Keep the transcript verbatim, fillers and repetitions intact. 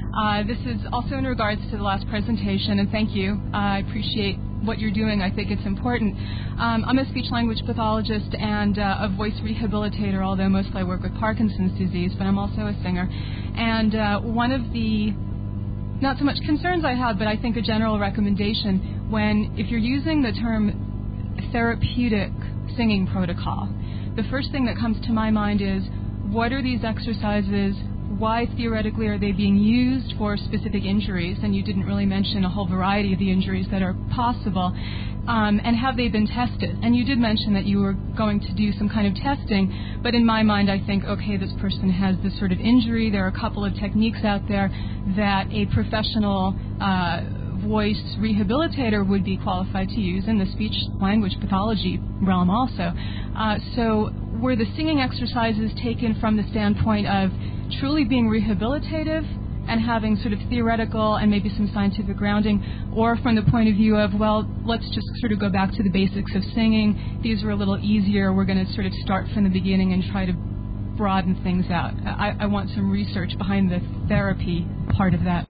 Uh, this is also in regards to the last presentation, and thank you. Uh, I appreciate what you're doing. I think it's important. Um, I'm a speech-language pathologist and uh, a voice rehabilitator, although mostly I work with Parkinson's disease, but I'm also a singer. And uh, one of the, not so much concerns I have, but I think a general recommendation, when, if you're using the term therapeutic singing protocol, the first thing that comes to my mind is, what are these exercises? Why theoretically are they being used for specific injuries? And you didn't really mention a whole variety of the injuries that are possible. Um, and have they been tested? And you did mention that you were going to do some kind of testing, but in my mind I think, okay, this person has this sort of injury. There are a couple of techniques out there that a professional uh, voice rehabilitator would be qualified to use in the speech-language pathology realm also. Uh, so were the singing exercises taken from the standpoint of truly being rehabilitative and having sort of theoretical and maybe some scientific grounding, or from the point of view of, well, let's just sort of go back to the basics of singing. These are a little easier. We're going to sort of start from the beginning and try to broaden things out. I, I want some research behind the therapy part of that.